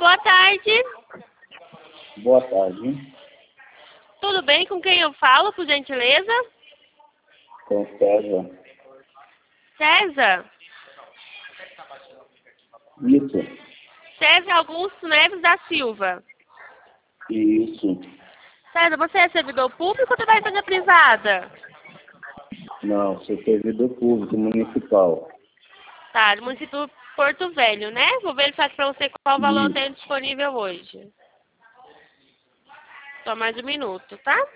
boa tarde. Boa tarde. Tudo bem? Com quem eu falo, por gentileza? Com César. César? Isso. César Augusto Neves da Silva. Isso. César, você é servidor público ou trabalha em empresa privada? Não, sou servidor público municipal. Tá, do município Porto Velho, né? Vou verificar aqui pra você qual valor Isso. tem disponível hoje. Só mais um minuto, tá?